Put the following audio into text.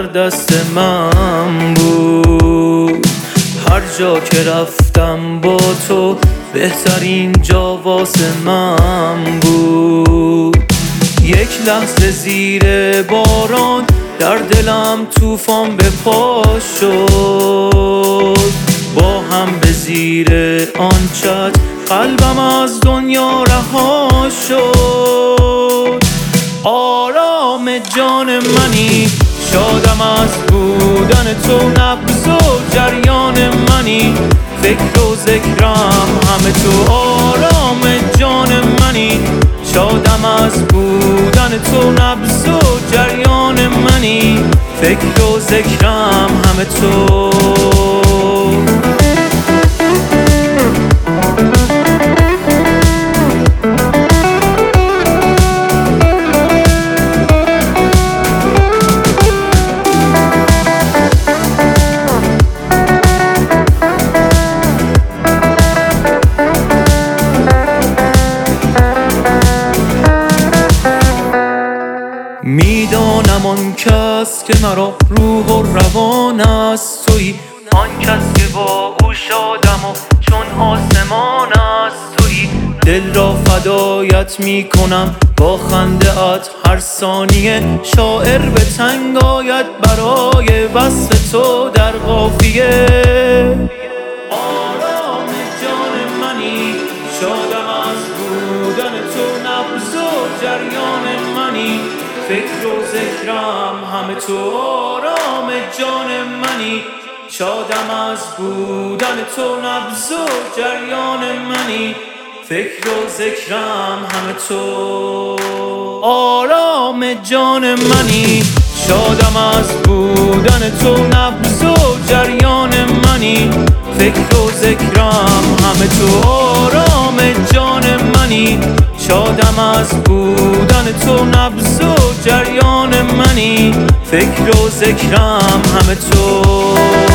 دست من بود. هر جا که رفتم با تو بهترین جا واسه من بود. یک لحظه زیر باران در دلم طوفان به پا شد. با هم به زیر آن چتر قلبم از دنیا رها شد. آرام جان منی، شادم از بودن تو، نبض و جریان منی، فکر و ذکرم همه تو. آرام جان منی، شادم از بودن تو، نبض و جریان منی، فکر و ذکرم همه تو. میدانم آن کس که مرا روح و روان است تویی، آن کس که با او شادم و چون آسمان است تویی. دل را فدایت میکنم با خنده ات هر ثانیه، شاعر به تنگ آید برای وصف تو در قافیه. آرام جان منی، شادم از بودن تو، نبض و جریان منی، فکر و ذکرم همه تو. آرام جان منی، شادم از بودن تو، نبض و جریان منی، فکر و ذکرم همه تو. آرام جان منی، شادم از بودن تو، نبض و جریان منی، فکر و ذکرم همه تو. آرام جان منی، شادم از بودن تو، نبض و جریان منی، فکر و ذکرم همه تو.